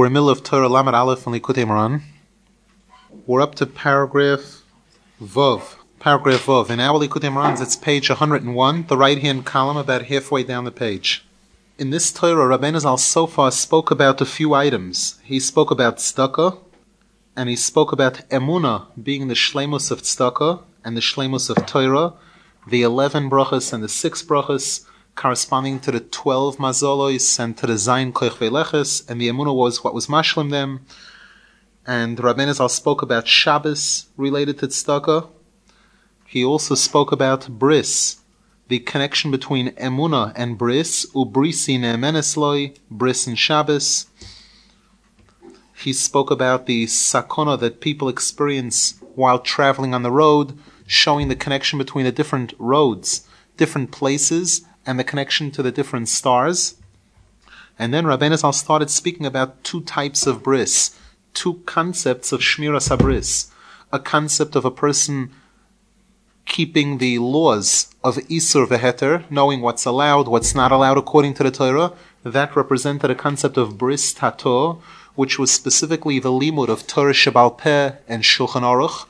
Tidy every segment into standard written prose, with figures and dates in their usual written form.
We're in the middle of Torah Lamed Aleph and Likutei Moharan. We're up to paragraph Vov. Paragraph Vov. In our Likutei Moharan, it's page 101, the right-hand column, about halfway down the page. In this Torah, Rabbeinu Zal so far spoke about a few items. He spoke about tzedakah, and he spoke about emunah being the shleimus of tzedakah and the shleimus of Torah, the 11 brachas and the 6 brachas, corresponding to the 12 mazolos and to the Zayin Koich Veleches, and the emunah was what was mashlim them. And Rabbeinu Zal spoke about Shabbos related to tzedakah. He also spoke about bris, the connection between emunah and bris, ubrisi ne'emenes loi, bris and Shabbos. He spoke about the sakona that people experience while traveling on the road, showing the connection between the different roads, different places, and the connection to the different stars. And then Rabbeinu Zal started speaking about 2 types of bris, 2 concepts of shmiras habris, a concept of a person keeping the laws of Isur v'Heter, knowing what's allowed, what's not allowed according to the Torah. That represented a concept of bris tato, which was specifically the limud of Torah Shebal Peh and Shulchan Aruch.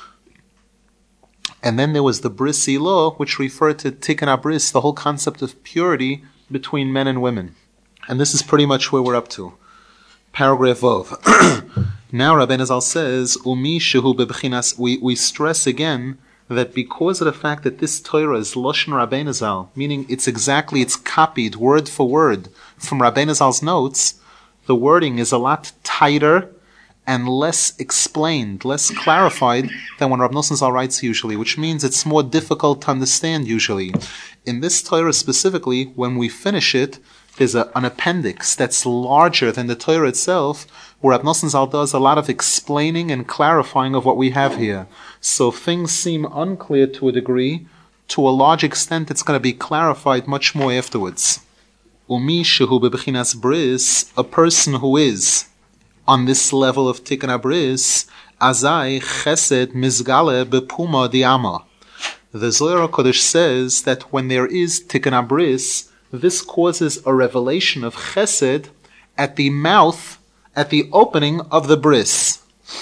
And then there was the bris ilah, which referred to tikkun abris, the whole concept of purity between men and women. And this is pretty much where we're up to. Paragraph Vov. Now Rabbeinu Zal says, Umi shehu bebchinas, we stress again that because of the fact that this Torah is Lashon Rabbeinu Zal, meaning it's copied word for word from Rabbeinu Zal's notes, the wording is a lot tighter and less explained, less clarified than when Rav Nosson Zal writes usually, which means it's more difficult to understand usually. In this Torah specifically, when we finish it, there's an appendix that's larger than the Torah itself, where Rav Nosson Zal does a lot of explaining and clarifying of what we have here. So if things seem unclear to a degree, to a large extent it's going to be clarified much more afterwards. Umi shehu bebechinas bris, a person who is on this level of tikkun abris, azai chesed mizgale bepuma diama. The Zohar HaKodesh says that when there is tikkun abris, this causes a revelation of chesed at the mouth, at the opening of the bris.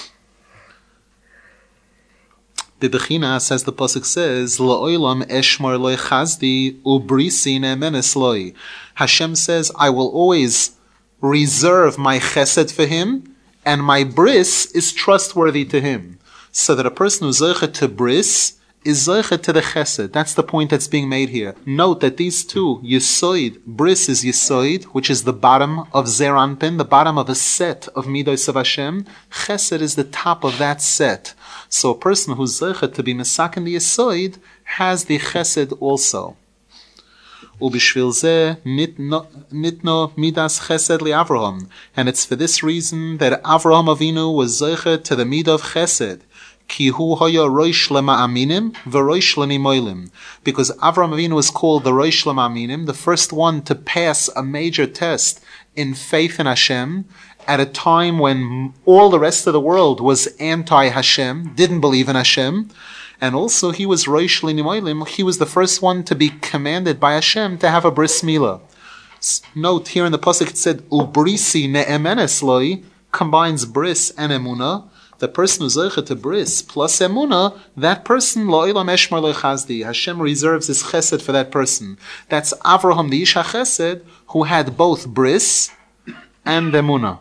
Bebechinas, as the pasuk says, La'olam eshmar loy chazdi ubrisi ne'emenes loy. Hashem says, I will always reserve my chesed for him, and my bris is trustworthy to him. So that a person who's zeichet to bris is zeichet to the chesed. That's the point that's being made here. Note that these 2, Yesoid, bris is Yesoid, which is the bottom of Zer Anpin, the bottom of a set of Midos of Hashem. Chesed is the top of that set. So a person who's zeichet to be mesaken the Yesoid has the chesed also. Ubishvil zeh nitno midas chesed li Avraham, and it's for this reason that Avraham Avinu was zeichet to the midah of chesed. Ki hu haya roish lema'aminim v'roish lenimoilim, because Avraham Avinu was called the roish lema'aminim, the first one to pass a major test in faith in Hashem, at a time when all the rest of the world was anti-Hashem, didn't believe in Hashem. And also he was Roish L'Nimoilim, he was the first one to be commanded by Hashem to have a bris milah. Note here in the pasuk it said, Ubrisi ne'emenes loi, combines bris and emunah. The person who's zeichet to bris plus emunah, that person, La'olam eshmar lo chazdi, Hashem reserves his chesed for that person. That's Avraham the Ish HaChesed, who had both bris and emunah.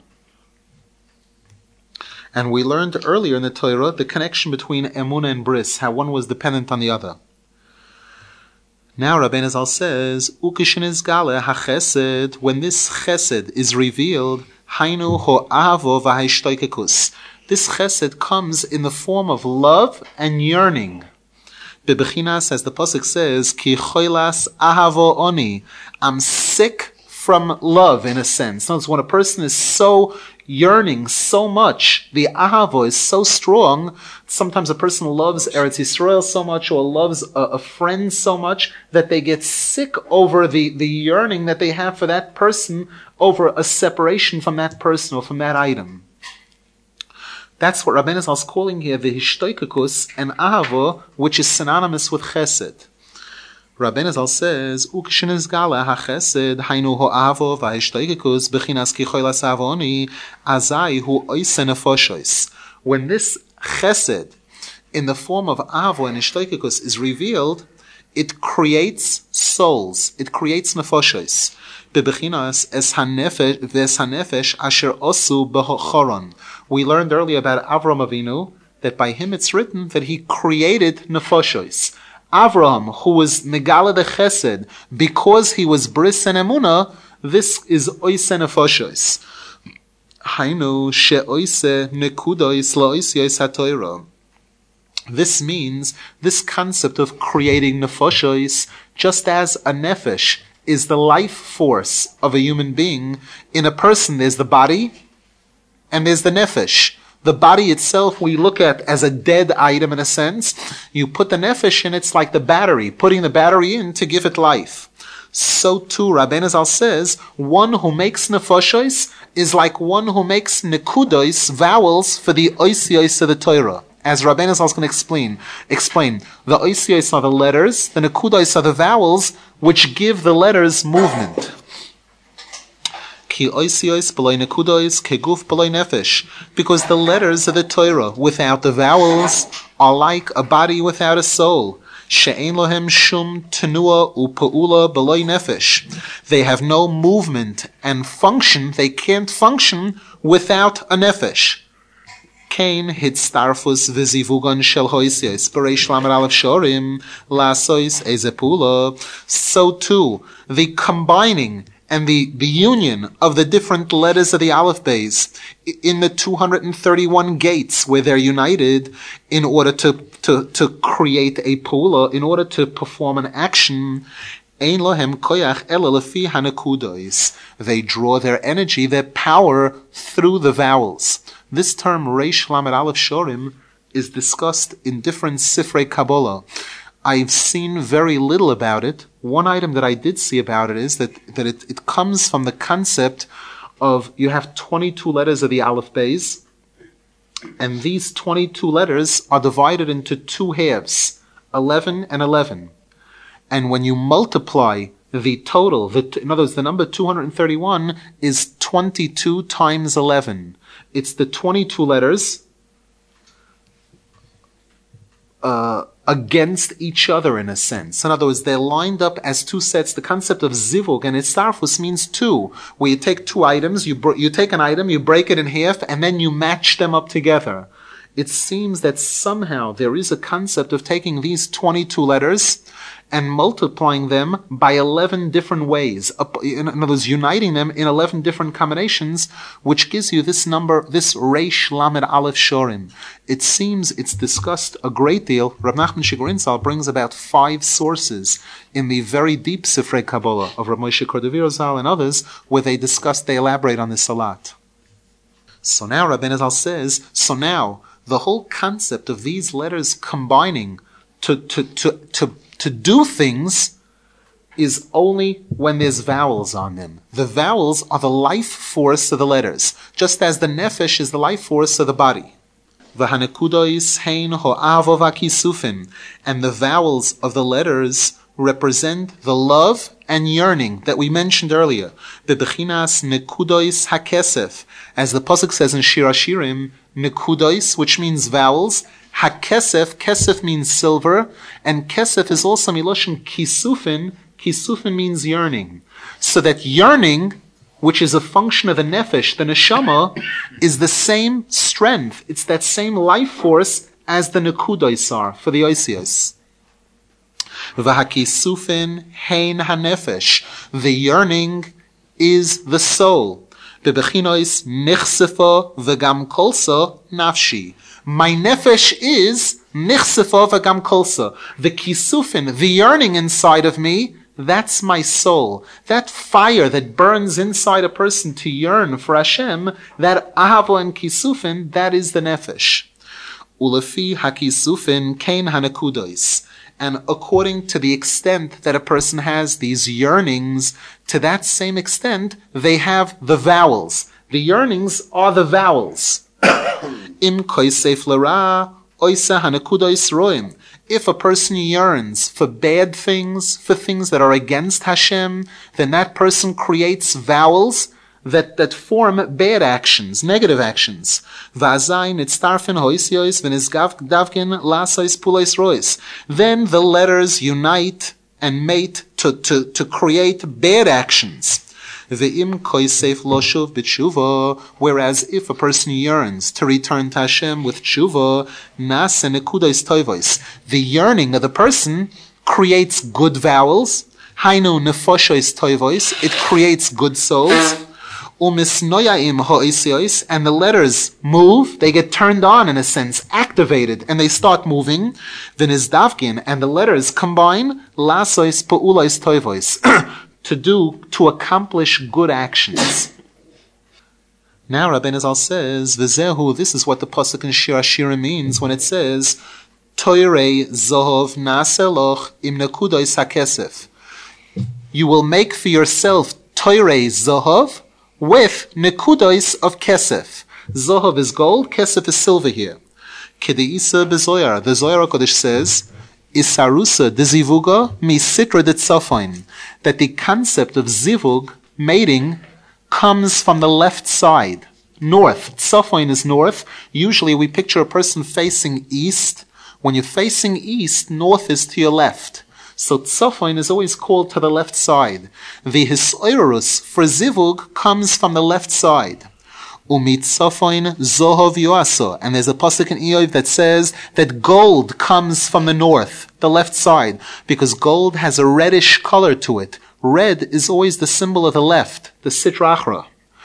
And we learned earlier in the Torah the connection between emunah and bris, how one was dependent on the other. Now Rabbeinu Zal says, Ukishin izgale hachesed, when this chesed is revealed, hainu ho'avo v'haishtoikekus. This chesed comes in the form of love and yearning. Bebechinas, as the pasuk says, Ki choilas ahavo oni, I'm sick from love, in a sense. In other words, when a person is so yearning so much, the ahavo is so strong, sometimes a person loves Eretz Yisrael so much or loves a friend so much that they get sick over the yearning that they have for that person, over a separation from that person or from that item. That's what Rabbeinu Zal is calling here the hishtoikakus and ahavo, which is synonymous with chesed. Rabbeinu Zal says, "Ukshinizgala hachesed hainu ho'avo v'hishtoikikus b'chinas kichoyla savoni azai hu oisen nefoshois." When this chesed, in the form of avo and ishtoikikus, is revealed, it creates souls. It creates nefoshois. Bebechinas es hanefesh asher osu bechoron. We learned earlier about Avram Avinu that by him it's written that he created nefoshois. Avram, who was megala de chesed, because he was bris and emuna, this is oise nefoshois. Hainu she'oise nekudois la'oisios hatoira. This means this concept of creating nefoshois, just as a nefesh is the life force of a human being. In a person, there's the body and there's the nefesh. The body itself we look at as a dead item in a sense. You put the nefesh in, it's like the battery, putting the battery in to give it life. So too, Rabbeinu Zal says, one who makes nefoshois is like one who makes nekudois, vowels, for the oisios of the Torah. As Rabbeinu Zal is going to explain, the oisios are the letters, the nekudois are the vowels, which give the letters movement. Because the letters of the Torah without the vowels are like a body without a soul. They have no movement and function. They can't function without a nefesh. Kain hitstarfus v'zivugon shel hoisios b'reish lamed aleph shorim lasois ezepula. So too, the combining and the union of the different letters of the Aleph Beis in the 231 gates where they're united in order to create a pula, in order to perform an action. Ein lohem koyach ela lefi hanekudos. They draw their energy, their power, through the vowels. This term Reish Lamed Aleph Shorim is discussed in different Sifrei Kabbalah. I've seen very little about it. One item that I did see about it is that it comes from the concept of you have 22 letters of the Aleph Beis, and these 22 letters are divided into two halves, 11 and 11. And when you multiply the total, in other words, the number 231 is 22 times 11. It's the 22 letters against each other in a sense. In other words, they're lined up as two sets. The concept of zivug and itzarfus means two, where you take two items, you take an item, you break it in half, and then you match them up together. It seems that somehow there is a concept of taking these 22 letters and multiplying them by 11 different ways. In other words, uniting them in 11 different combinations, which gives you this number, this Reish Lamed Aleph Shorim. It seems it's discussed a great deal. Rav Nachman Shigorin Zal brings about 5 sources in the very deep Sifrei Kabbalah of Rav Moshe Cordovero Zal and others, where they elaborate on this a lot. So now Rabbeinu Zal says, the whole concept of these letters combining to do things is only when there's vowels on them. The vowels are the life force of the letters, just as the nefesh is the life force of the body. V'hanekudos hein ho'avo v'kisufin, and the vowels of the letters represent the love and yearning that we mentioned earlier. Bebechinas nekudos hakesef, as the pasuk says in Shir Hashirim, nekudos, which means vowels. HaKesef, kesef means silver, and kesef is also miloshin kisufin. Kisufin means yearning. So that yearning, which is a function of the nefesh, the neshama, is the same strength. It's that same life force as the nekudos are for the oisios. V'hakisufin hein hanefesh. The yearning is the soul. Bebechinois nichsefa v'gam kolsa nafshi. My nefesh is nichsefa v'gam kolsa. The kisufin, the yearning inside of me, that's my soul. That fire that burns inside a person to yearn for Hashem, that ahava and kisufin, that is the nefesh. Ulefi hakisufin kein hanekudos. And according to the extent that a person has these yearnings, to that same extent, they have the vowels. The yearnings are the vowels. Im koisef lara oisa hanekudos roim. if a person yearns for bad things, for things that are against Hashem, then that person creates vowels that form bad actions, negative actions. Then the letters unite and mate to create bad actions. Whereas if a person yearns to return to Hashem with tshuva, the yearning of the person creates good vowels. It creates good souls. And the letters move, they get turned on in a sense, activated, and they start moving. And the letters combine to accomplish good actions. Now Rabbeinu Zal says, V'zehu, this is what the pasuk in Shir Hashirim means when it says, Toirei zohov naseloch im nekudos hakesef. You will make for yourself Toirei zohov with nekudos of kesef. Zohov is gold, kesef is silver here. Kedeisa bezoyar. The Zohar HaKodesh says, Isarusa de zivuga mi sitra de tzofain, that the concept of zivug, mating, comes from the left side, north. Tzofain is north. Usually we picture a person facing east. When you're facing east, north is to your left. So tzofain is always called to the left side. The hisoirus for zivug comes from the left side. Umit tzofain zohov yoaso. And there's a pasuk in Eov that says that gold comes from the north, the left side, because gold has a reddish color to it. Red is always the symbol of the left, the sitra achra.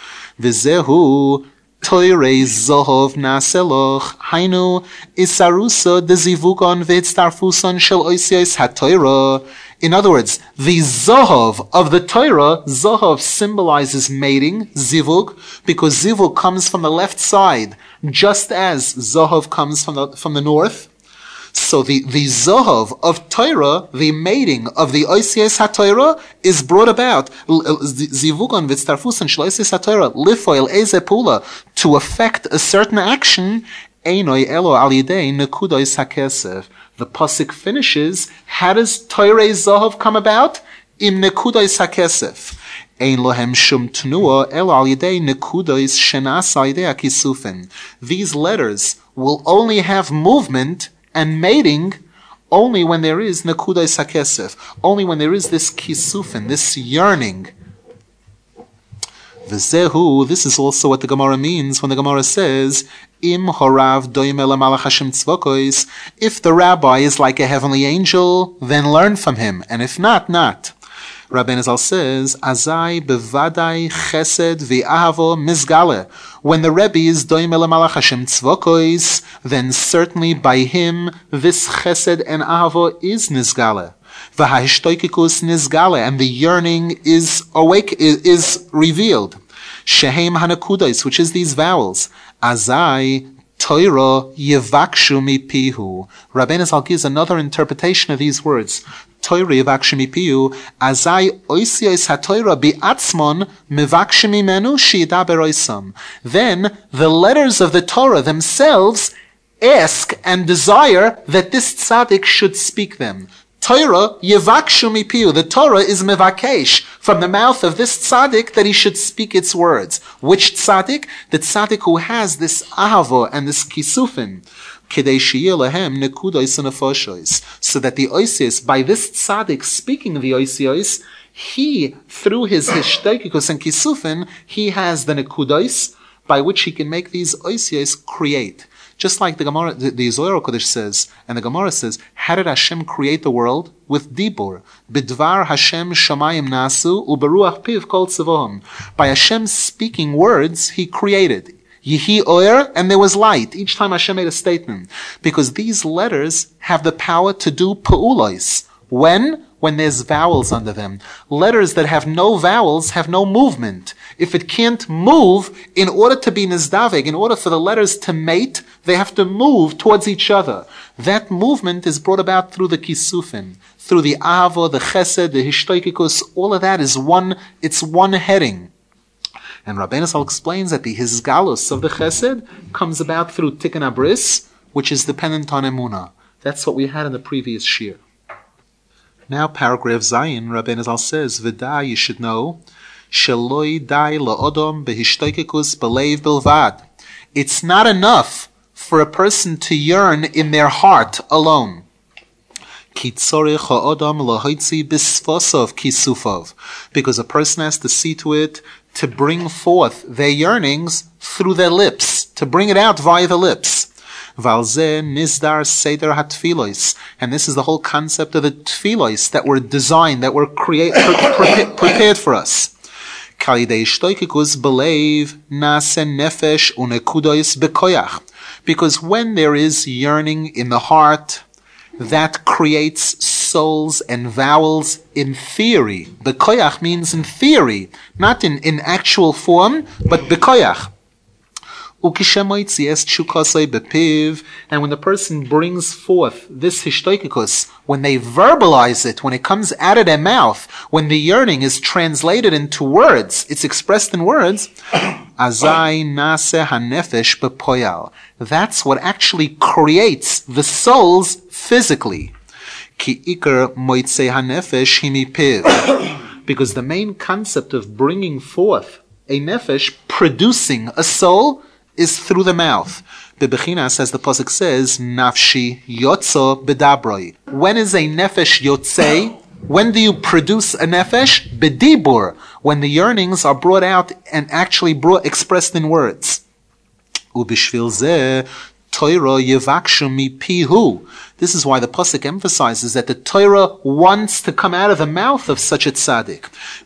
V'zehu toirei zohov naseloch hainu isarusa de zivugon v'etztarfuson shel oisios hatoira. In other words, the zohov of the Torah, zohov symbolizes mating, zivug, because zivug comes from the left side, just as zohov comes from the north. So the zohov of Torah, the mating of the oisios haTorah, is brought about zivugon v'tztarfuson shel oisios haTorah lifoil eze pula, to effect a certain action. Einoi elo al yidei nekudos hakesef. The pasuk finishes, how does Toirei Zohov come about? Im nekudos hakesef. Ein lohem shum tnua elo al yidei nekudos shenas al yidei hakisufen. These letters will only have movement and mating only when there is nekudos hakesef, only when there is this kisufin, this yearning. V'zehu, this is also what the Gemara means when the Gemara says, Im horav doime lamalach Hashem tzvokos. If the rabbi is like a heavenly angel, then learn from him, and if not, not. Rabbeinu Zal says, Azai bevadai chesed v'ahavo mizgale. When the Rebbe is doime lamalach Hashem tzvokos, then certainly by him this chesed and ahavo is nizgale. V'hahishtoikikus nizgale, and the yearning is awake, is revealed. Shehem hanakudos, which is these vowels. Azai Toira yevakshu mipihu. Rabbeinu Zal gives another interpretation of these words. Toira yevakshu mipihu. Azai oisios hatoira biatzmon mevakshu mimenu shidaber oisam. Then the letters of the Torah themselves ask and desire that this tzaddik should speak them. Torah yevakshu mipiu. The Torah is mevakesh from the mouth of this tzaddik that he should speak its words. Which tzaddik? The tzaddik who has this ahavo and this kisufin. Kedei sheyeh lahem nekudos nefoshes. So that the oisios, by this tzaddik speaking the oisios, he, through his hishteikikus and kisufin, he has the nekudos by which he can make these oisios create. Just like the Gemara, the Zohar HaKodesh says, and the Gemara says, how did Hashem create the world? With dibur. Bidvar Hashem shamayim nasu, uberuach piv kol tzevohim. By Hashem speaking words, He created. Yehi oer, and there was light. Each time Hashem made a statement. Because these letters have the power to do pa'ulos. When there's vowels under them. Letters that have no vowels have no movement. If it can't move, in order to be nizdaveg, in order for the letters to mate, they have to move towards each other. That movement is brought about through the kisufin, through the avo, the chesed, the hishtoikikus. All of that is it's one heading. And Rabbeinu Zal explains that the hisgalus of the chesed comes about through tikkun abris, which is dependent on emunah. That's what we had in the previous shir. Now paragraph Zayin, Rabbeinu Zal says, V'da, you should know, Sheloi dai la'odom behishtoikekus belev bilvad. It's not enough for a person to yearn in their heart alone. Because a person has to see to it to bring forth their yearnings through their lips, to bring it out via the lips. And this is the whole concept of the tefillos that were designed, that were prepared for us. Because when there is yearning in the heart, that creates souls and vowels in theory. Bekoyach means in theory, not in actual form, but bekoyach. And when the person brings forth this hishtoikikus, when they verbalize it, when it comes out of their mouth, when the yearning is translated into words, it's expressed in words, azai nase hanefesh bepoyal. That's what actually creates the souls physically. Ki ikar moitze hanefesh himipiv. Because the main concept of bringing forth a nefesh, producing a soul, is through the mouth. Bebechinas, as the pasuk says, nafshi yotzo bedabroi. When is a nefesh yotze? When do you produce a nefesh? Bedibur. When the yearnings are brought out and actually expressed in words. Ubishvil zeh Torah yevakshu mipihu. This is why the pasuk emphasizes that the Torah wants to come out of the mouth of such a tzaddik.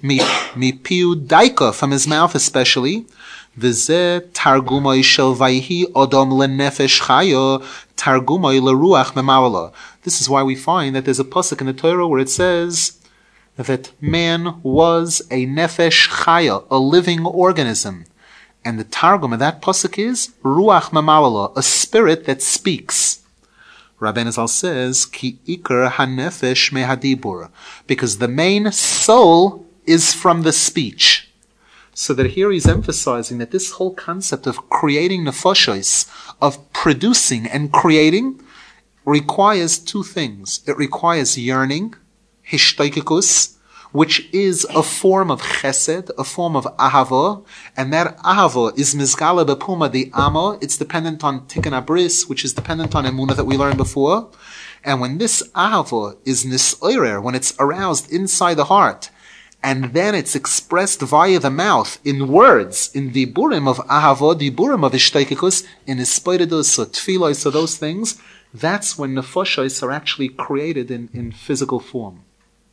Mipihu daika, from his mouth especially. V'zeh targumai shel vayhi odom lenefesh chayo targumai leruach memawala. This is why we find that there's a pasuk in the Torah where it says that man was a nefesh chaya, a living organism. And the targum of that pasuk is ruach memawala, a spirit that speaks. Rabbeinu Zal says, Ki ikar hanefesh mehadibur, because the main soul is from the speech. So that here he's emphasizing that this whole concept of creating nefashos, of producing and creating, requires two things. It requires yearning, hishtoikikus, which is a form of chesed, a form of ahava, and that ahava is mizgala bepuma the amo. It's dependent on tikkun abris, which is dependent on emunah that we learned before. And when this ahava is nisoirer, when it's aroused inside the heart, and then it's expressed via the mouth in words, in diburim of ahava, diburim of ishtoikikus, in ispoidus or tfilos or those things, that's when nefashos are actually created in physical form.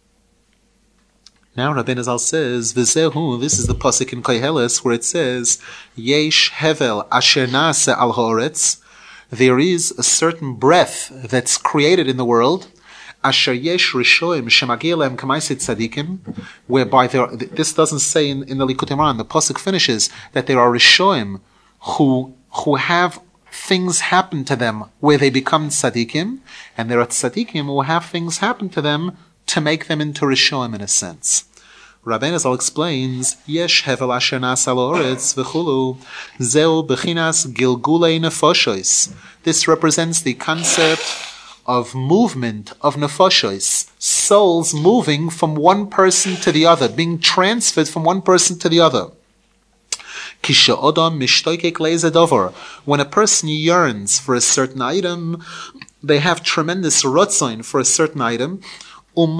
Now Rabbeinu Zal says, V'zehu, this is the pasuk in Koheles where it says, Yesh hevel asher nase al haaretz. There is a certain breath that's created in the world, asher yesh rishoim shemagia lehem k'maaseh tzadikim, whereby this doesn't say in the Likutei Moharan, the pasuk finishes that there are rishoim who have things happen to them where they become tzadikim, and there are tzadikim who have things happen to them to make them into rishoim in a sense. Rabbeinu Zal explains, Yesh hevel asher nasa la'oretz v'chulu, zeu bechinas gilgulei nefashos. This represents the concept of movement of nefashos, souls moving from one person to the other, being transferred from one person to the other. When a person yearns for a certain item, they have tremendous rotzain for a certain item, and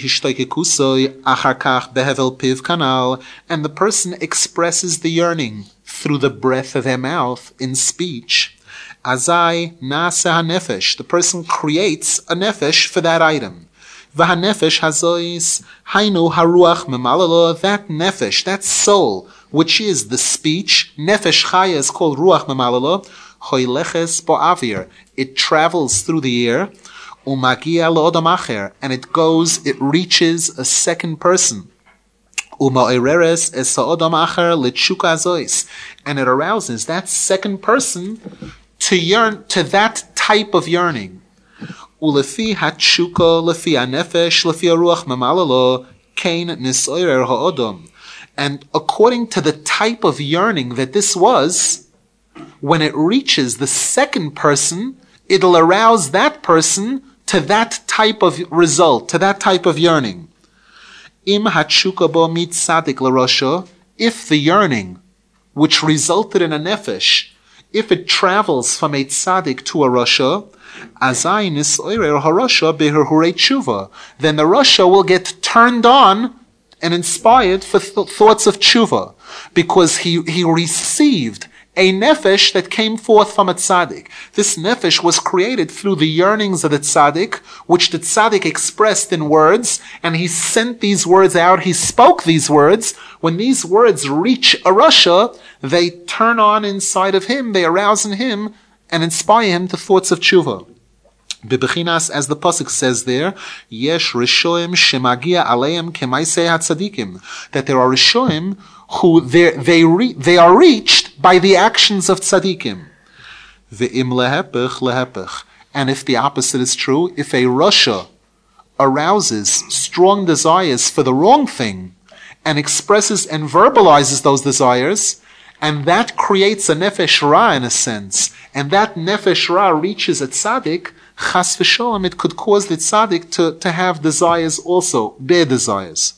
the person expresses the yearning through the breath of their mouth in speech. Azai nase hanefesh, the person creates a nefesh for that item. V'hanefesh hazois hainu haruach memalalo, that nefesh, that soul, which is the speech, nefesh chaya is called ruach memalalo, hoileches bo'avir, it travels through the air, umagia lo'odam acher, and it reaches a second person. Uma'ereres es ha'odam acher l'tshuka azois, and it arouses that second person to yearn, to that type of yearning. Ulefi hatshuka, lefi hanefesh, lefi haruach memalalo, kain nisoirer ha'odam. And according to the type of yearning that this was, when it reaches the second person, it'll arouse that person to that type of result, to that type of yearning. Im hatshuka bo mit tzadik l'rosha, if the yearning, which resulted in a nefesh, if it travels from a tzaddik to a rasha, azai nisoirer harasha beherhurei tshuva, then the rasha will get turned on and inspired for thoughts of tshuva, because he received a nefesh that came forth from a tzaddik. This nefesh was created through the yearnings of the tzaddik, which the tzaddik expressed in words, and he sent these words out, he spoke these words. When these words reach a rasha, they turn on inside of him, they arouse in him, and inspire him to thoughts of tshuva. Bebechinas, as the pasuk says there, yesh rishoim shemagia aleim kemaisei hatzadikim, that there are rishoim who they are reached by the actions of tzadikim. Ve'im lehepech lehepech, and if the opposite is true, if a rasha arouses strong desires for the wrong thing and expresses and verbalizes those desires, and that creates a nefesh ra in a sense, and that nefesh ra reaches a tzaddik, chas v'sholem, it could cause the tzaddik to have desires also, bad desires.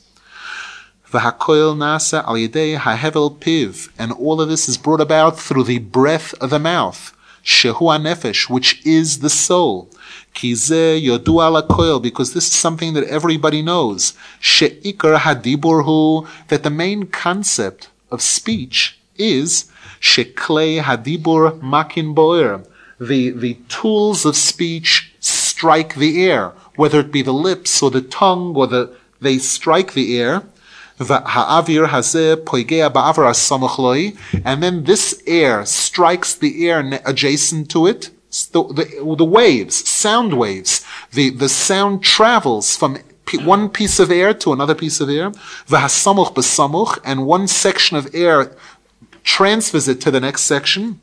V'hakoil nasa al yedei hahevel piv, and all of this is brought about through the breath of the mouth, shehu nefesh, which is the soul. Ki ze yodua lakoil, because this is something that everybody knows. She'ikar hadibur hu, that the main concept of speech is sheklei hadibur makin boer. The tools of speech strike the air, whether it be the lips or the tongue, or they strike the air. Ha'avir hazeh poigea ba'avar asamuch loi, and then this air strikes the air adjacent to it. The waves, sound waves, the sound travels from one piece of air to another piece of air. V'hasamuch b'samuch, and one section of air transfers it to the next section.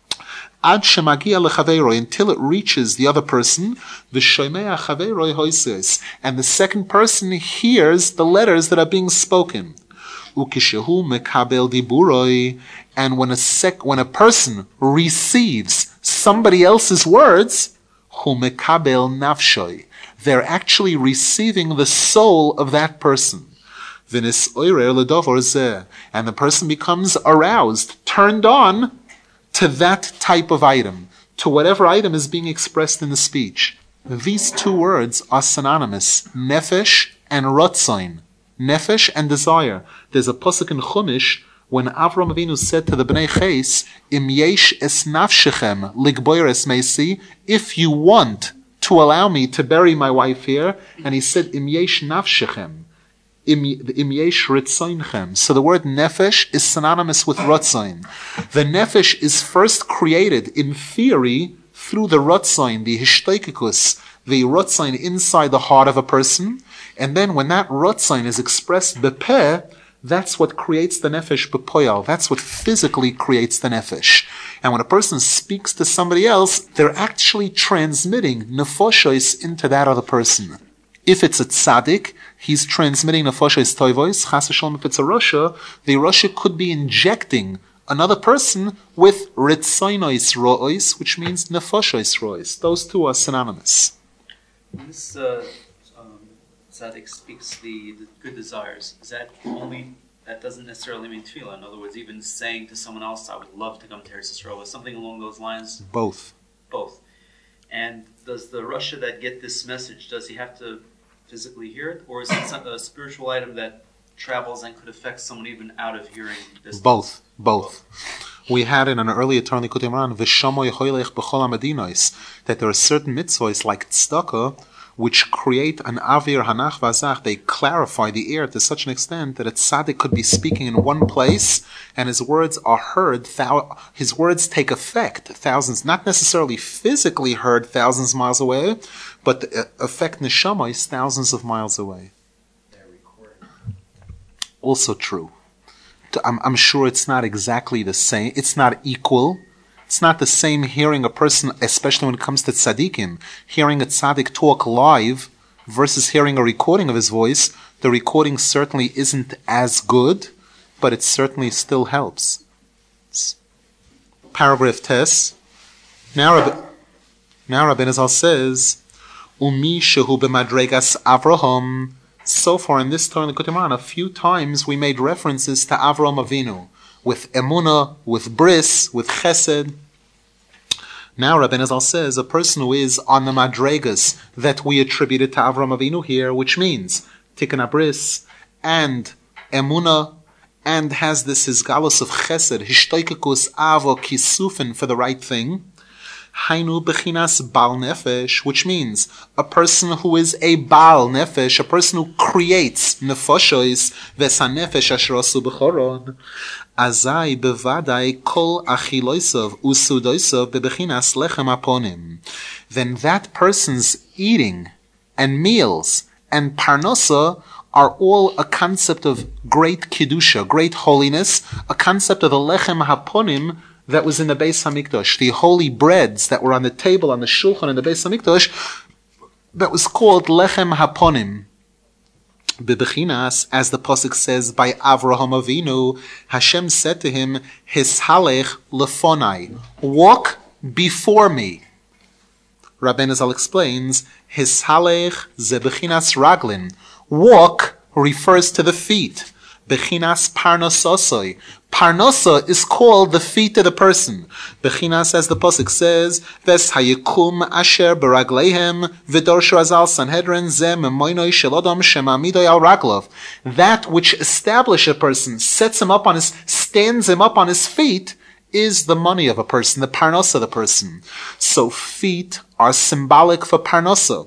Ad shemagia lechaveroi, until it reaches the other person. V'shoimea chaveroi hoises, and the second person hears the letters that are being spoken. Ukishehu mekabel diburoi, and when a person receives somebody else's words, hu mekabel nafshoi, they're actually receiving the soul of that person. V'nis oirer ledovor zeh, and the person becomes aroused, turned on to that type of item, to whatever item is being expressed in the speech. These two words are synonymous, nefesh and rotzain, nefesh and desire. There's a pasuk in Chumash when Avram Avinu said to the Bnei Ches, Im yesh es nafshechem ligboir es meisi, if you want to allow me to bury my wife here, and he said, Im yesh nafshechem, Im yesh ritzoinchem. So the word nefesh is synonymous with rotzain. The nefesh is first created in theory through the rotzain, the hishtoikikus, the rotzain inside the heart of a person, and then when that rotzain is expressed bepeh, that's what creates the nefesh bepoyal. That's what physically creates the nefesh. And when a person speaks to somebody else, they're actually transmitting nefoshes into that other person. If it's a tzaddik, he's transmitting nefoshes toivois. Chas v'sholom, if it's a rasha, the rasha could be injecting another person with ritzoinois ro'ois, which means nefoshes ro'ois. Those two are synonymous. This tzaddik speaks the good desires. Is that only, that doesn't necessarily mean tefillah? In other words, even saying to someone else, I would love to come to Eretz Yisrael, something along those lines? Both. And does the rasha that get this message, does he have to physically hear it, or is it a spiritual item that travels and could affect someone even out of hearing distance? Both. We had in an earlier Torah Likutei Moharan, V'shamoy hoylech b'chol hamadinos, that there are certain mitzvahs like tzedakah, which create an avir hanach v'azach. They clarify the air to such an extent that a tzaddik could be speaking in one place and his words are heard, his words take effect thousands, not necessarily physically heard thousands of miles away, but the effect neshama is thousands of miles away. Also true. I'm sure it's not exactly the same. It's not equal. It's not the same hearing a person, especially when it comes to tzaddikim, hearing a tzaddik talk live versus hearing a recording of his voice. The recording certainly isn't as good, but it certainly still helps. Paragraph Tes. Now, Now Rabbeinu Zal says, Umi shehu b'madregas Avraham. So far in this Torah in the Kutimran, a few times we made references to Avraham Avinu, with Emunah, with Bris, with Chesed. Now Rabbeinu Zal says, a person who is on the madregas that we attributed to Avraham Avinu here, which means Tikkun HaBris and Emunah, and has this Hizgalus of Chesed, Hishtoikekus Avo Kisufin for the right thing, Hainu Bechinas Baal Nefesh, which means a person who is a Baal Nefesh, a person who creates Nefoshois, Vesa Nefesh Ashrosu B'choron, Azai Bevadai Kol Achiloisov Usudoisov Bebechinas Lechem Aponim. Then that person's eating and meals and Parnosa are all a concept of great Kedusha, great holiness, a concept of the Lechem Haponim that was in the Beis HaMikdash, the holy breads that were on the table, on the Shulchan in the Beis HaMikdash, that was called Lechem Haponim. Bebechinas, as the Pasuk says by Avraham Avinu, Hashem said to him, Hishalech lefonai, walk before me. Rabbeinu Zal explains, Hishalech ze bechinas raglin, walk refers to the feet. Bechinas parnososoi. Parnosa is called the feet of the person. Bechinas, as the Pasuk says, Ves hayikum asher beragleihem v'dorshu azal Sanhedrin ze memoinoi shelodom shemamidoi al raglov. That which establishes a person, stands him up on his feet, is the money of a person, the parnosa of the person. So feet are symbolic for parnosa.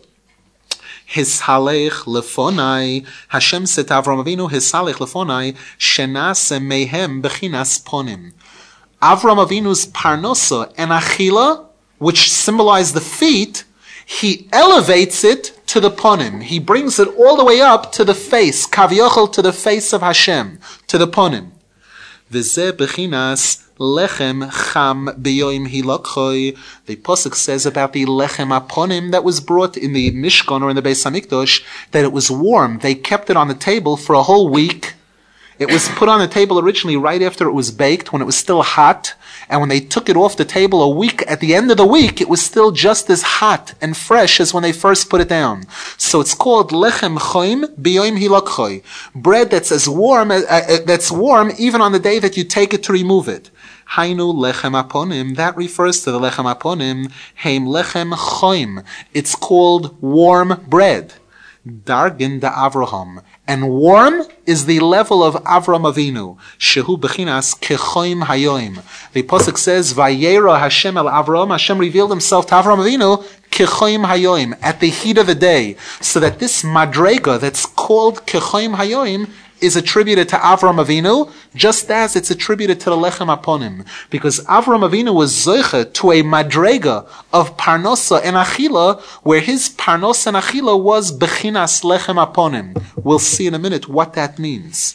Hishalech lefonai. Hashem said to Avraham Avinu, Hishalech lefonai, shenase mehem bechinas ponim. Avraham Avinu's parnosa and achila, which symbolize the feet, he elevates it to the ponim. He brings it all the way up to the face, kavyochel, to the face of Hashem, to the ponim. V'zeh bechinas lechem cham beyoim hilakchoi. The Pasuk says about the lechem aponim that was brought in the Mishkan or in the Beis HaMikdash, that it was warm. They kept it on the table for a whole week. It was put on the table originally right after it was baked, when it was still hot. And when they took it off the table a week, at the end of the week, it was still just as hot and fresh as when they first put it down. So it's called lechem choim beyoim hilakchoi. Bread that's as warm, that's warm even on the day that you take it to remove it. Hainu lechem aponim, that refers to the lechem aponim, heim lechem choim. It's called warm bread. Dargin da Avraham. And warm is the level of Avraham Avinu. Shehu bechinas kechoim hayoim. The Pasuk says, Vayera Hashem el Avraham. Hashem revealed himself to Avraham Avinu kechoim hayoim, at the heat of the day. So that this madrega that's called kechoim hayoim is attributed to Avraham Avinu, just as it's attributed to the Lechem Aponim. Because Avraham Avinu was zoiche to a madrega of Parnosa and Achila, where his Parnosa and Achila was Bechinas Lechem Aponim. We'll see in a minute what that means.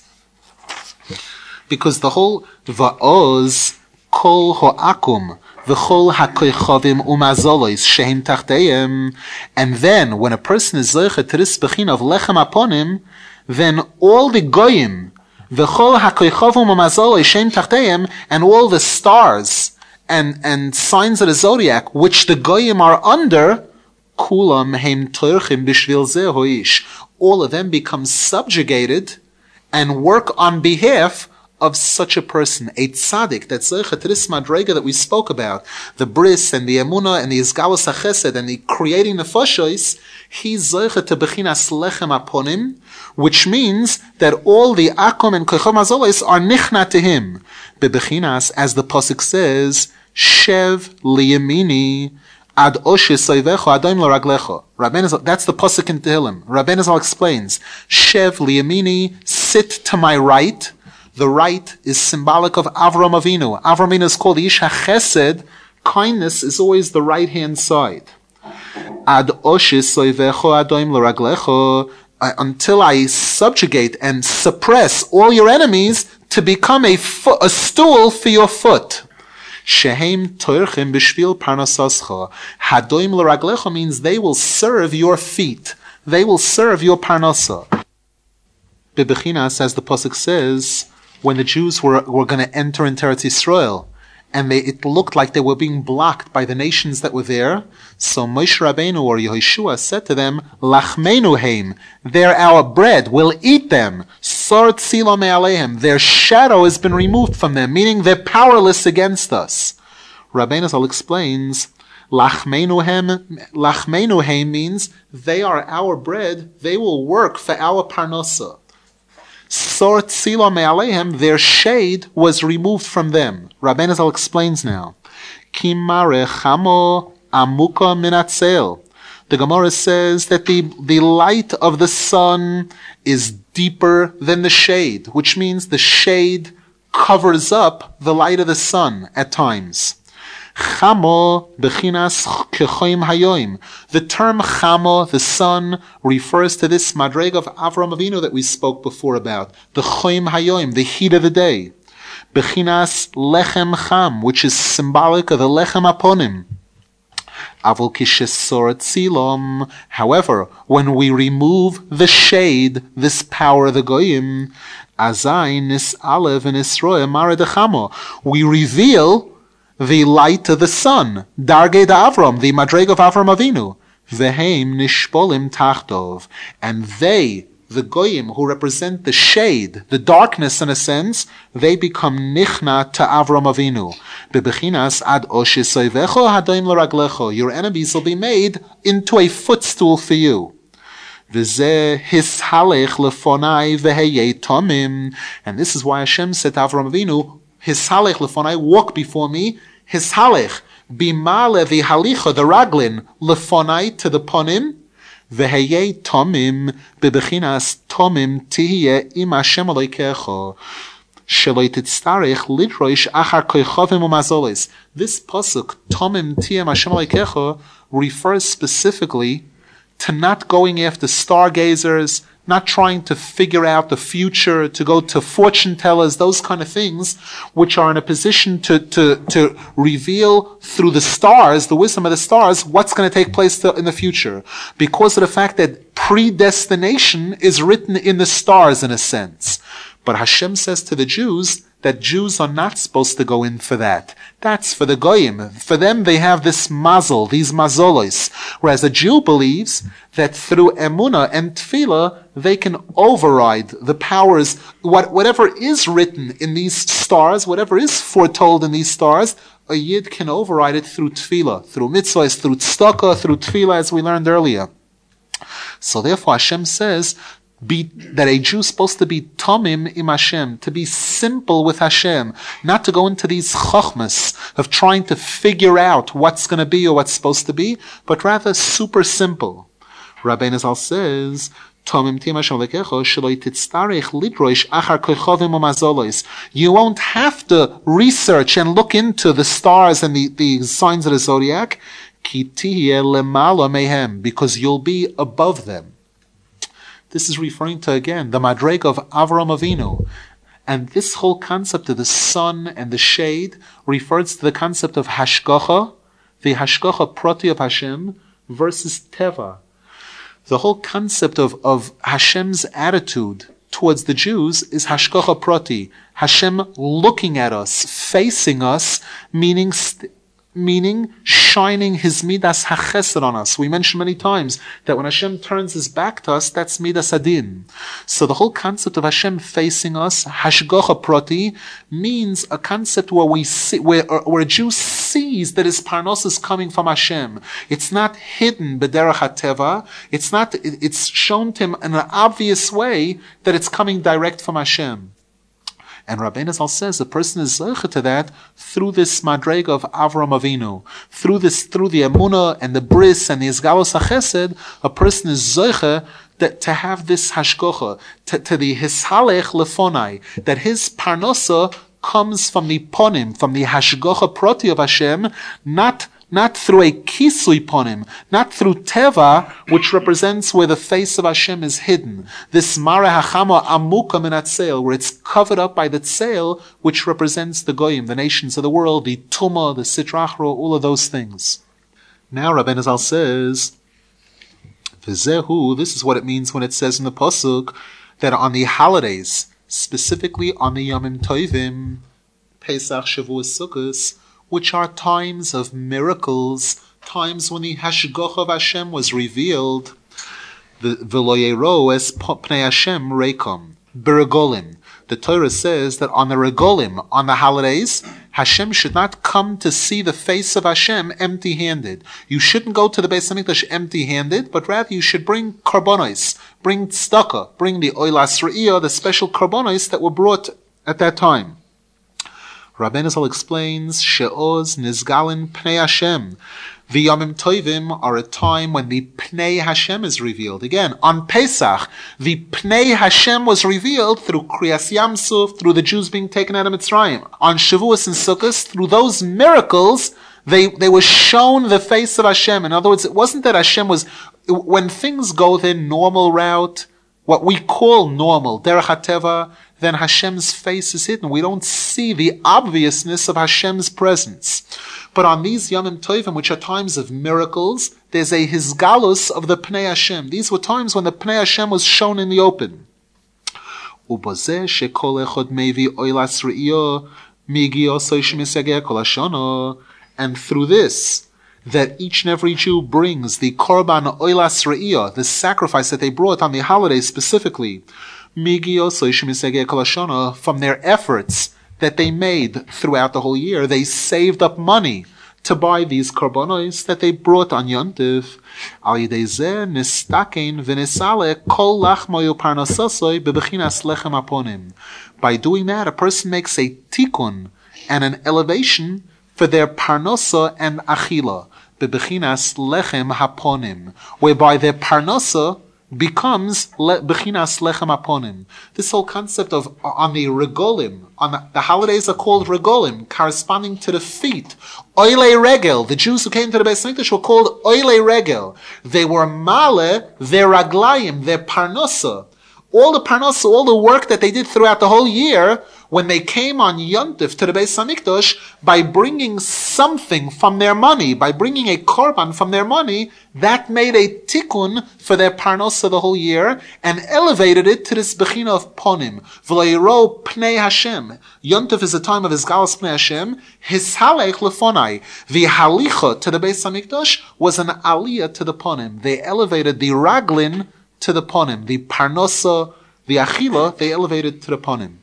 Because the whole Va'oz Kol Ho'akum V'chol HaKoichovim Umazolois Shehem Tachteyem. And then, when a person is zoiche to this Bechin of Lechem Aponim, then all the goyim, v'chol hakoichovim u'mazolei sheim tachteiim, and all the stars and signs of the zodiac, which the goyim are under, kulam heim torchim b'shvil zeh hoish. All of them become subjugated and work on behalf of such a person, a tzaddik, that's zeicha to this madrega that we spoke about, the bris and the emunah and the izgalus hachesed and the creating the nefoshois, he's zeicha to bechinas lechem aponim, which means that all the akum and kochom azolis are nichna to him. Bebechinas, as the pasuk says, shev liyamini ad oshis soivecho adoim l'raglecho. That's the pasuk in Tehillim. Rabbeinu Zal explains, shev liyamini, sit to my right. The right is symbolic of Avraham Avinu. Avraham Avinu is called Ish HaChesed. Kindness is always the right-hand side. Ad oshis soivecho adoim l'raglecho, until I subjugate and suppress all your enemies to become a stool for your foot. Shehem toirchim b'shvil parnosascha. Hadoim l'raglecha means they will serve your feet. They will serve your parnasa. Bebechinas, as the pasuk says, when the Jews were going to enter into Eretz Yisrael, and it looked like they were being blocked by the nations that were there. So Moshe Rabbeinu or Yehoshua said to them, Lachmeinu heim, they're our bread, we'll eat them. Sor tzilo me'alehem, their shadow has been removed from them, meaning they're powerless against us. Rabbeinu Zal explains, Lachmeinu heim means they are our bread, they will work for our parnasa. Sor tzilo me'alehem, their shade was removed from them. Rabbeinu Zal explains now. Ki mare chamo amuka minatzel. The Gemara says that the light of the sun is deeper than the shade, which means the shade covers up the light of the sun at times. Chamo bechinas kechoim hayoim. The term chamo, the sun, refers to this madreg of Avram Avinu that we spoke before about, the choim hayoim, the heat of the day. Bechinas lechem cham, which is symbolic of the lechem aponim. Avol kishesor tzilom. However, when we remove the shade, this power of the goyim, azai nis alev and isroe mare dechamo, we reveal the light of the sun, Dargei da Avram, the Madreg of Avram Avinu, Veheim nishpolim tachtov, and they, the goyim who represent the shade, the darkness in a sense, they become nichna to Avram Avinu. Bebechinas ad oshisoivecho hadoim l'raglecho, your enemies will be made into a footstool for you. V'zeh hishalech lefonai veheyei tomim, and this is why Hashem said to Avram Avinu, hishalech lefonai, walk before me, hishalech, bimale v'halicha, the raglin, lefonai, to the ponim, v'heyei tomim, bebechinas tomim tihye im Hashem aleikecho, sheloi titztarech lidroish achar koichovim u'mazoles. This pasuk, tomim tihye Hashem aleikecho, refers specifically to not going after stargazers, not trying to figure out the future, to go to fortune tellers, those kind of things, which are in a position to reveal through the stars, the wisdom of the stars, what's going to take place in the future. Because of the fact that predestination is written in the stars in a sense. But Hashem says to the Jews that Jews are not supposed to go in for that. That's for the goyim. For them, they have this mazel, these mazolos. Whereas a Jew believes that through emunah and tefillah, they can override the powers, whatever is written in these stars, whatever is foretold in these stars, a yid can override it through tefillah, through mitzvahs, through tzedakah, through tefillah, as we learned earlier. So therefore, Hashem says, that a Jew is supposed to be tomim im Hashem, to be simple with Hashem, not to go into these chochmas of trying to figure out what's going to be or what's supposed to be, but rather super simple. Rabbeinu Zal says, tomim tim Hashem lekecho sheloi titztarech lidroish achar koichovim u'mazolos. You won't have to research and look into the stars and the signs of the zodiac, ki tihye lemala mehem, because you'll be above them. This is referring to, again, the Madreg of Avram Avinu. And this whole concept of the sun and the shade refers to the concept of Hashgacha, the Hashgacha Prati of Hashem, versus Teva. The whole concept of Hashem's attitude towards the Jews is Hashgacha Prati. Hashem looking at us, facing us, meaning shining His Midas HaChesed on us. We mentioned many times that when Hashem turns His back to us, that's Midas Adin. So the whole concept of Hashem facing us, Hashgacha Prati, means a concept where we see, where a Jew sees that his parnos is coming from Hashem. It's not hidden b'derech hateva. It's shown to him in an obvious way that it's coming direct from Hashem. And Rabbeinu Zal says a person is zeicha to that through this madreg of Avram Avinu. Through the emunah and the bris and the izgalos hachesed, a person is zeicha to have this hashgocha, to the hishalech lefonai, that his parnosa comes from the ponim, from the hashgocha proti of Hashem, not through a kisui ponim, not through teva, which represents where the face of Hashem is hidden. This mare hachama amuka minatzeil, where it's covered up by the tzeil, which represents the goyim, the nations of the world, the tumah, the sitrachro, all of those things. Now Rabbeinu Zal says, V'zehu, this is what it means when it says in the pasuk that on the holidays, specifically on the Yomim Tovim, Pesach, Shavuos, Sukkos, which are times of miracles, times when the Hashgacha of Hashem was revealed. V'lo yero es pnei Hashem reikom b'regolim. The Torah says that on the regolim, on the holidays, Hashem should not come to see the face of Hashem empty-handed. You shouldn't go to the Beis HaMikdash empty-handed, but rather you should bring karbonos, bring tzedakah, bring the oilas re'iyah, the special karbonos that were brought at that time. Rabbeinu Zal explains, She'oz nizgalin pnei Hashem. The Yomim Tovim are a time when the Pnei Hashem is revealed. Again, on Pesach, the Pnei Hashem was revealed through Kriyas Yamsuf, through the Jews being taken out of Mitzrayim. On Shavuos and Sukkot, through those miracles, they were shown the face of Hashem. In other words, it wasn't that Hashem was, when things go their normal route, what we call normal, derech hateva, then Hashem's face is hidden. We don't see the obviousness of Hashem's presence. But on these Yomim Tovim, which are times of miracles, there's a Hizgalus of the Pnei Hashem. These were times when the Pnei Hashem was shown in the open. And through this, that each and every Jew brings the Korban Oilas Re'iyah, the sacrifice that they brought on the holidays specifically, from their efforts that they made throughout the whole year. They saved up money to buy these korbanos that they brought on Yontif. By doing that, a person makes a tikkun and an elevation for their parnosa and achila, bebechinas lechem haponim, whereby their parnosa becomes bechinas lechem haponim. This whole concept of on the regolim, on the holidays are called regolim, corresponding to the feet. Oile regel. The Jews who came to the Beis HaMikdash were called oile regel. They were male their raglayim, their parnosa. All the parnosa, all the work that they did throughout the whole year, when they came on Yontif to the Beis HaMikdash, by bringing something from their money, by bringing a korban from their money, that made a tikkun for their parnosa the whole year, and elevated it to this bechina of ponim. V'lo yero pnei Hashem. Yontif is a time of his galas pnei Hashem. Hishalech lefonai. The halicha to the Beis HaMikdash was an aliyah to the ponim. They elevated the raglin to the ponim. The parnosa, the achila, they elevated to the ponim.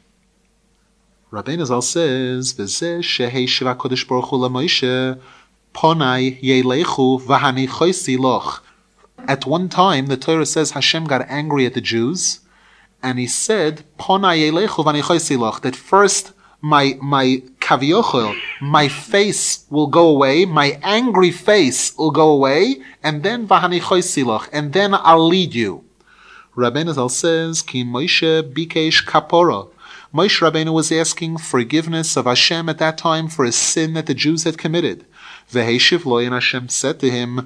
Rabbeinu Zal says, "V'zeh shehei shiva kodesh baruch hu laMoshe ponai yelechu v'hani chosi loch." At one time, the Torah says Hashem got angry at the Jews, and he said, "Ponai yelechu v'hani chosi loch." That first, my kaviochel, my face will go away, my angry face will go away, and then v'hani chosi loch, and then I'll lead you. Rabbeinu Zal says, "Ki Moshe bikesh kapora." Moshe Rabbeinu was asking forgiveness of Hashem at that time for a sin that the Jews had committed. V'heishiv lo, and Hashem said to him,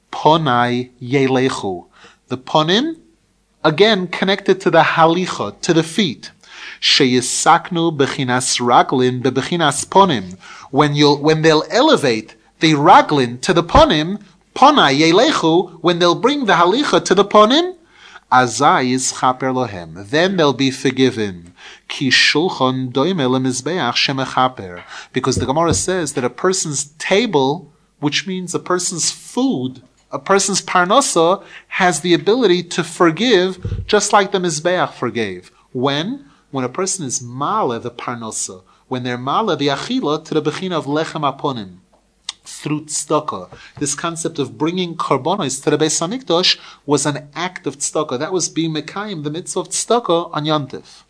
Ponai yelechu. The ponim, again connected to the halicha, to the feet. Sheyisaknu bechinas raglin bebechinas ponim. When they'll elevate the raglin to the ponim, Ponai yelechu, when they'll bring the halicha to the ponim, Azai is chaper lohem. Then they'll be forgiven. Ki shulchan doime lemizbeach shemechaper. Because the Gemara says that a person's table, which means a person's food, a person's parnosa, has the ability to forgive, just like the mizbeach forgave. When a person is male the parnosa, when they're male the achila to the bechina of lechem aponim. Through tzedakah. This concept of bringing karbonos to the Beis HaMikdash was an act of tzedakah. That was being mekayim, the mitzvah of tzedakah on Yontif.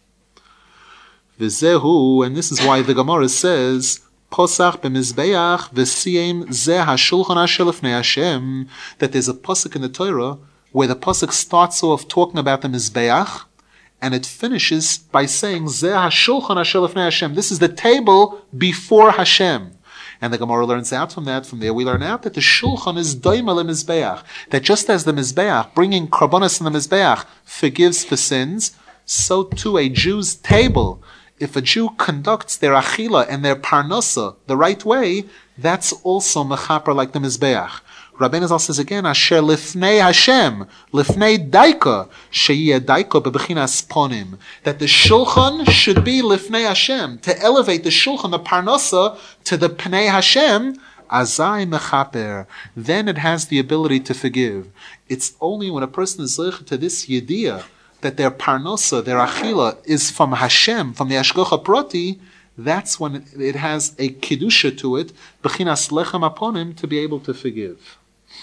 V'zehu, and this is why the Gemara says, Posach b'mizbeach v'siyem zeh hashulchan asher lefnei Hashem, that there's a pasuk in the Torah where the pasuk starts off talking about the mizbeach, and it finishes by saying zeh hashulchan asher lefnei Hashem. This is the table before Hashem. And the Gemara learns out from that. From there we learn out that the shulchan is doima lemizbeach. That just as the mizbeach, bringing karbonos in the mizbeach, forgives for sins, so too a Jew's table, if a Jew conducts their achila and their parnosa the right way, that's also mechaper like the mizbeach. Rabbeinu Zal says again, Asher lifnei Hashem, lifnei daika, sheyeh daika bebechinas ponim. That the shulchan should be lifnei Hashem, to elevate the shulchan, the parnasa, to the pnei Hashem, azai mechaper. Then it has the ability to forgive. It's only when a person is zeich to this yediyah, that their parnosa, their achila, is from Hashem, from the Ashgocha Prati, that's when it has a kedusha to it, bechinas lechem aponim, to be able to forgive.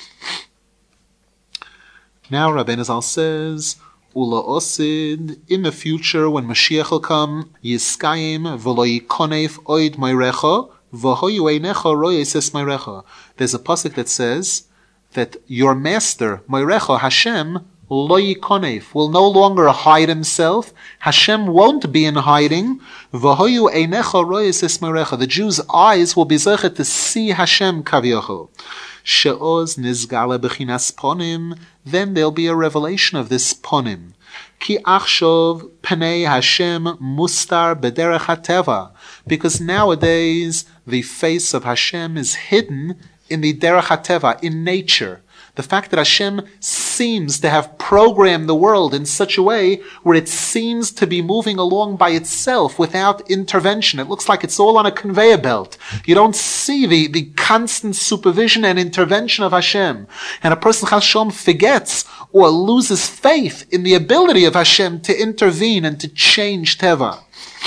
Now Rabbeinu Zal says, Ula osid, in the future when Mashiach will come, Yiskayim v'lo yikonef oid mayrecha, v'hoyu einecha royeses mayrecha. There's a pasuk that says that your master, Mayrecha, Hashem, lo yikonef, will no longer hide himself. Hashem won't be in hiding. V'hoyu einecha royeses mayrecha. The Jews' eyes will be zeichet to see Hashem kaviyachol. She'oz nizgala bechinas ponim. Then there'll be a revelation of this ponim. Ki achshov pnei Hashem mustar bederech hateva. Because nowadays the face of Hashem is hidden in the derech hateva, in nature. The fact that Hashem seems to have programmed the world in such a way where it seems to be moving along by itself without intervention. It looks like it's all on a conveyor belt. You don't see the constant supervision and intervention of Hashem. And a person, Hashem, forgets or loses faith in the ability of Hashem to intervene and to change Teva.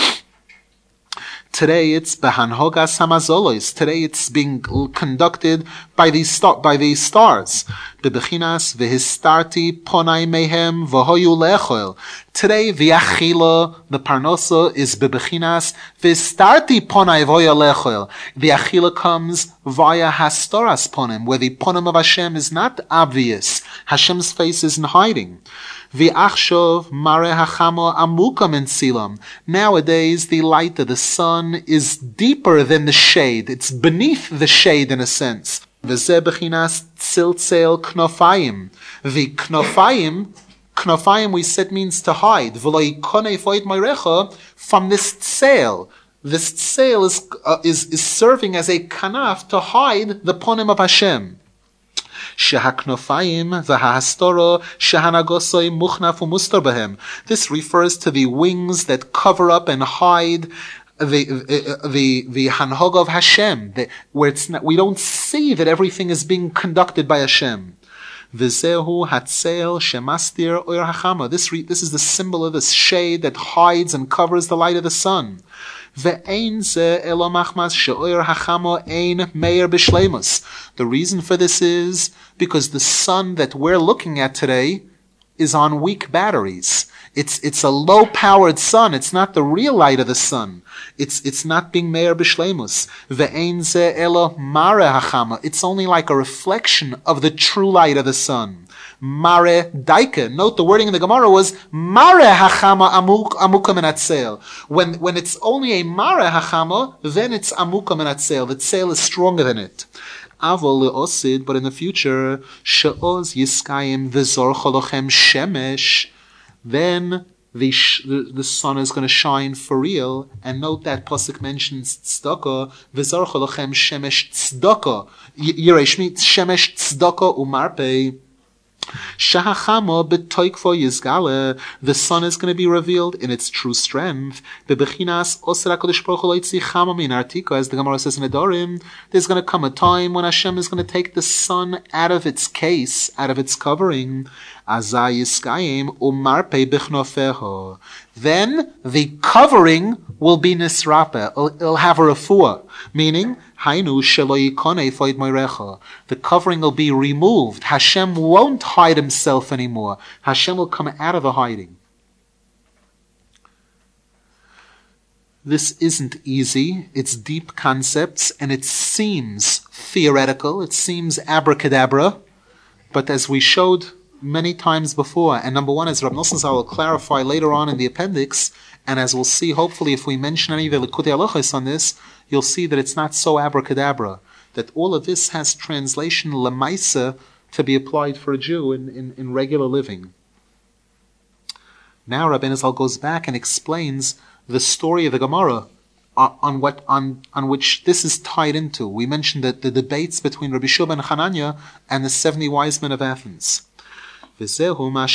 Today it's behanhogas hamazolos. Today it's being conducted by these stars. Bebechinas vehistarti ponai mehem v'hoyu lechoel. Today the achila, the parnosa, is bebechinas vehistarti ponai v'hoyu lechoel. The achila comes via hastoras ponim, where the ponim of Hashem is not obvious. Hashem's face is in hiding. V'achshov mare hachamo amukam in silam. Nowadays, the light of the sun is deeper than the shade. It's beneath the shade in a sense. V'zeh bechinas tziltzel knofayim. The knofayim we said means to hide. V'lo yikonei foid mayrecha, from this tzel. This tzel is serving as a kanaf to hide the ponim of Hashem. Shehaknofayim v'hahastoro shehanagosoi muchnaf u'mustar behem. This refers to the wings that cover up and hide the hanhog of Hashem, where it's not, we don't see that everything is being conducted by Hashem. V'zehu hatzel shemastir oyer hachama. This is the symbol of the shade that hides and covers the light of the sun. The reason for this is because the sun that we're looking at today is on weak batteries. It's a low-powered sun. It's not the real light of the sun. It's not being meir b'shleimus. It's only like a reflection of the true light of the sun. Mare daike. Note the wording in the Gemara was mare hachama amuka menatzel. When it's only a mare hachama, then it's amuka menatzel. The tzel is stronger than it. Avol leosid, but in the future, she'oz yiskayim v'zor cholochem shemesh. Then the sun is going to shine for real. And note that pasuk mentions tzedakah, v'zor cholochem shemesh tzedakah. Yirei Shmi shemesh tzedakah umarpei. Shahachamo b'toikfo yizgale. The sun is going to be revealed in its true strength. Bebechinas osra kodesh baruch hu loitzi chama min artika, as the Gemara says in Adorim. There's going to come a time when Hashem is going to take the sun out of its case, out of its covering. Azay yiskayim umarpe bichnofeho. Then the covering will be nisrape. It'll have a refuah, meaning hainu shelo yikonei foid moirecha. The covering will be removed. Hashem won't hide himself anymore. Hashem will come out of the hiding. This isn't easy. It's deep concepts, and it seems theoretical. It seems abracadabra. But as we showed many times before, and number one, as Rav Nosson Zal will clarify later on in the appendix, and as we'll see, hopefully, if we mention any of the Likutei Halachos on this, you'll see that it's not so abracadabra, that all of this has translation lemaisa to be applied for a Jew in regular living. Now Rabbeinu Zal goes back and explains the story of the Gemara on which this is tied into. We mentioned that the debates between Rabbi Shua ben Hanania and the 70 wise men of Athens. This is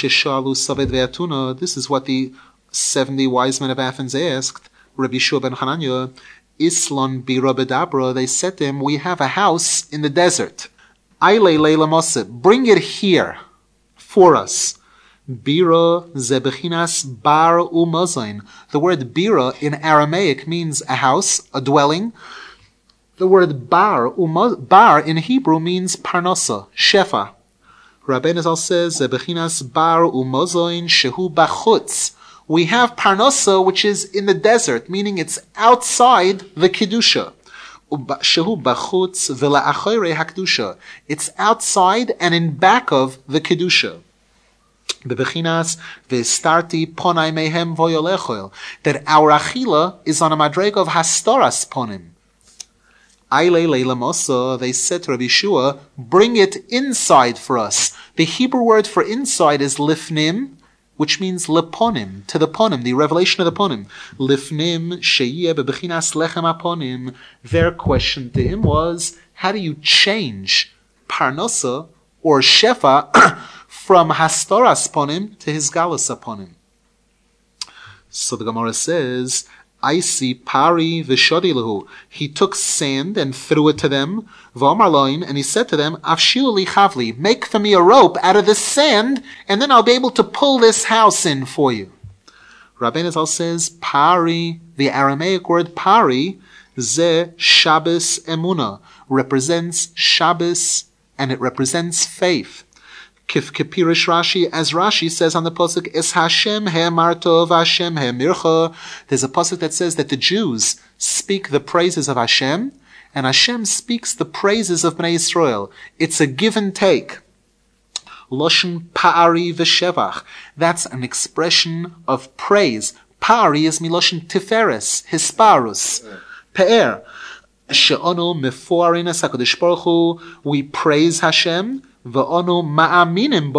what the 70 wise men of Athens asked Rabbi Shua ben Hanania. Islon bira bedabra, they said to him, we have a house in the desert. Aile leila mose, bring it here for us. Bira zebechinas bar umazain. The word bira in Aramaic means a house, a dwelling. The word bar in Hebrew means parnasa, shefa. Rabbeinu Zal says, zebechinas bar umazain shehu bachutz. We have parnasa, which is in the desert, meaning it's outside the kedusha. Shehu bachutz v'la'achore hakdusha. It's outside and in back of the kedusha. Bebechinas v'starti ponai mehem voyolechol. That our achila is on a madrega of hastoras ponim. Aile leila mosa. They said to Rabbi Shua, bring it inside for us. The Hebrew word for inside is lifnim, which means leponim, to the ponim, the revelation of the ponim. Lifnim sheyeh bebechinas lechem aponim. Their question to him was, how do you change parnosa or shefa from hastoras ponim to his galus aponim? So the Gemara says, I see pari v'shodilahu. He took sand and threw it to them. V'amar and he said to them, Afshiu li chavli, make for me a rope out of this sand, and then I'll be able to pull this house in for you. Rabbeinu Zal says, pari, the Aramaic word pari, ze Shabbos emuna, represents Shabbos, and it represents faith. Kif Kipirish Rashi, as Rashi says on the pasuk, Es Hashem he martov, Hashem he mircha. There's a pasuk that says that the Jews speak the praises of Hashem, and Hashem speaks the praises of Bnei Yisrael. It's a give and take. Loshen pa'ari v'shevach. That's an expression of praise. Pa'ari is miloshen tiferes, hisparus. Pe'er. She'onu mefoarin HaKadosh Baruch Hu. We praise Hashem. The Gemara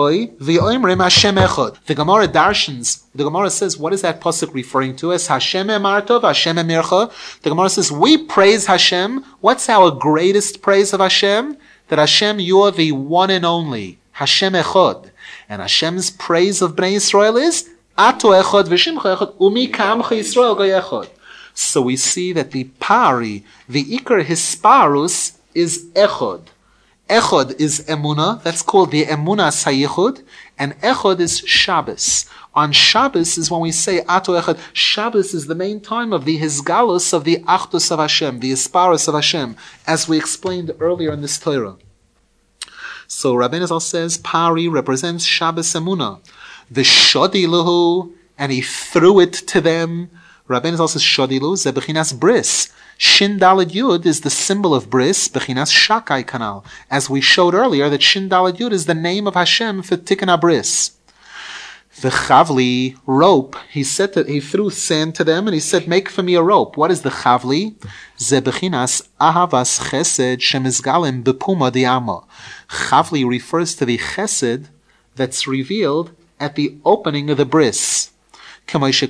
darshans, the Gemara says, what is that pasuk referring to as? Hashem emartov, Hashem emircha. The Gemara says, we praise Hashem. What's our greatest praise of Hashem? That Hashem, you are the one and only. Hashem echad. And Hashem's praise of Bnei Yisrael is, Ato echad v'shimcha echad, umi kamcha Yisrael go echad. So we see that the pari, the ikar hisparus, is echad. Echod is Emunah, that's called the Emunah Sayichud, and Echod is Shabbos. On Shabbos is when we say Ato Echod. Shabbos is the main time of the Hizgalus of the Achdus of Hashem, the Isparus of Hashem, as we explained earlier in this Torah. So Rabbeinu Zal says, Pari represents Shabbos Emunah. The Shodiluhu, and he threw it to them. Rabbeinu Zal says, Shodilu, Zebechinas Bris. Shin Daled Yud is the symbol of Bris, Bechinas Shakai Kanal. As we showed earlier, that Shin Daled Yud is the name of Hashem for Tikkun HaBris. The Chavli, rope, he said that he threw sand to them and he said, make for me a rope. What is the Chavli? Ze Bechinas Ahavas Chesed Shemizgalim Bepuma Diama. Chavli refers to the Chesed that's revealed at the opening of the Bris. Hashem says,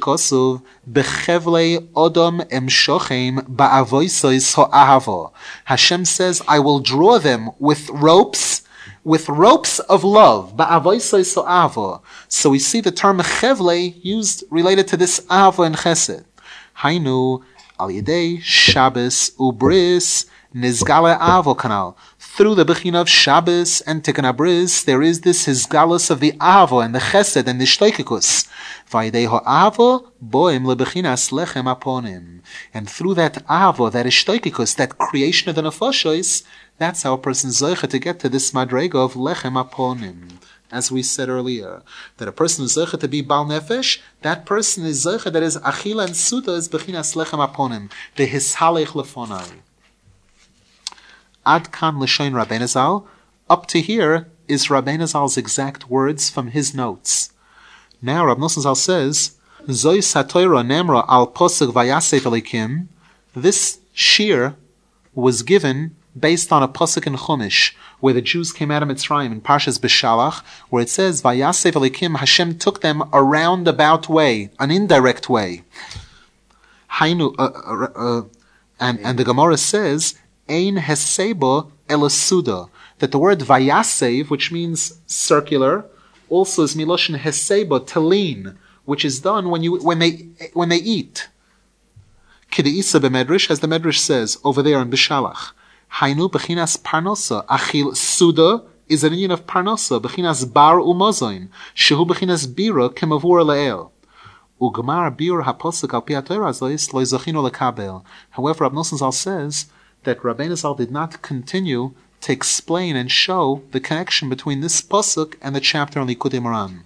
I will draw them with ropes of love. So we see the term chevle used related to this ahava and chesed. Hainu al yedei Shabbos ubris nizgale ahava kanal. Through the Bechina of Shabbos and Tikkun HaBris, there is this Hizgalus of the Ahava and the Chesed and the Shtoikikus. Vayidei ha'Ahava boim lebechinas lechem aponim. And through that Ahava, that Shtoikikus, that creation of the Nefashos, that's how a person is zeicha to get to this madrega of lechem aponim. As we said earlier, that a person is zeicha to be Bal Nefesh, that person is zeicha that is Achila and Suda is bechinas lechem aponim, the Hishalech lefonai. Ad kan l'shoin Rabbeinu Zal. Up to here is Rabbeinu Zal's exact words from his notes. Now Rab Nosson Zal says, Zoi satoira nemra al posuk vayasef elikim. This shir was given based on a posuk in Chumash, where the Jews came out of Mitzrayim in Parshas Beshalach, where it says, Vayasef elikim, Hashem took them a roundabout way, an indirect way. Hainu, and the Gemara says, Ein heseba elasuda, that the word vayasev, which means circular, also is miloshin heseba, to lean, which is done when they eat. Kideisa b'medrash, as the medrash says over there in Bishalach. Hainu b'chinas parnosa, achil suda is an union of parnosa, b'chinas bar umozoin, shehu b'chinas bira kemavur le'el. Ugmar bir haposuk al pi haTorah zois lo zochinu lekabel. However, Rav Nosson Zal says that Rabbeinu Zal did not continue to explain and show the connection between this pasuk and the chapter on Likutei Moharan.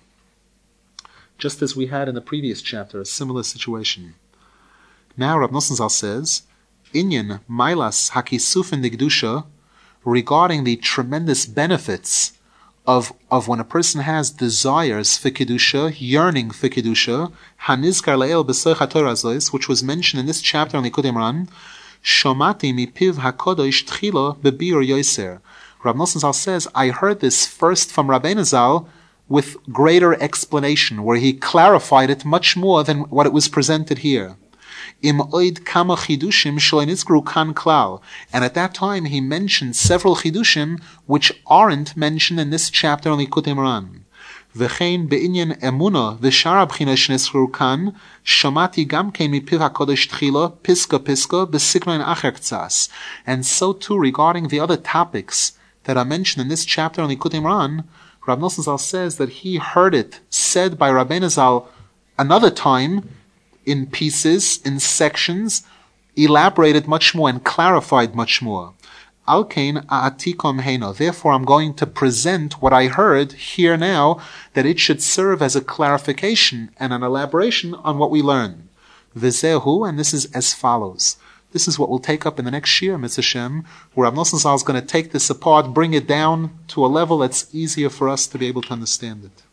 Just as we had in the previous chapter, a similar situation. Now Rav Nosson Zal says, Inyan Mailas Hakisufin Digdusha, regarding the tremendous benefits of when a person has desires for Kedusha, yearning for Kedusha, Hanizkar Le'el B'Soich HaTorah Zois, which was mentioned in this chapter on Likutei Moharan, Shomati mipiv HaKodosh Tchilo B'Bir Yoser. Rav Nosson Zal says, I heard this first from Rabbeinu Zal with greater explanation, where he clarified it much more than what it was presented here. Im oid kama chidushim shloinitzgru kan klal. And at that time he mentioned several chidushim which aren't mentioned in this chapter on Likutei Moharan. V'chein be'inyan emuna v'shara b'china shnitzgru kan shamati gam kein mipiv hakodesh tchila piska b'siknoin acher ktsas. And so too regarding the other topics that are mentioned in this chapter on Likutei Moharan, Rav Nosson Zal says that he heard it said by Rabbeinu Zal another time in pieces, in sections, elaborated much more and clarified much more. Alkein a'atikom heino. Therefore, I'm going to present what I heard here now, that it should serve as a clarification and an elaboration on what we learn. V'zehu, and this is as follows. This is what we'll take up in the next Shir, Mitzvah Shem, where Rav Nosson Zal is going to take this apart, bring it down to a level that's easier for us to be able to understand it.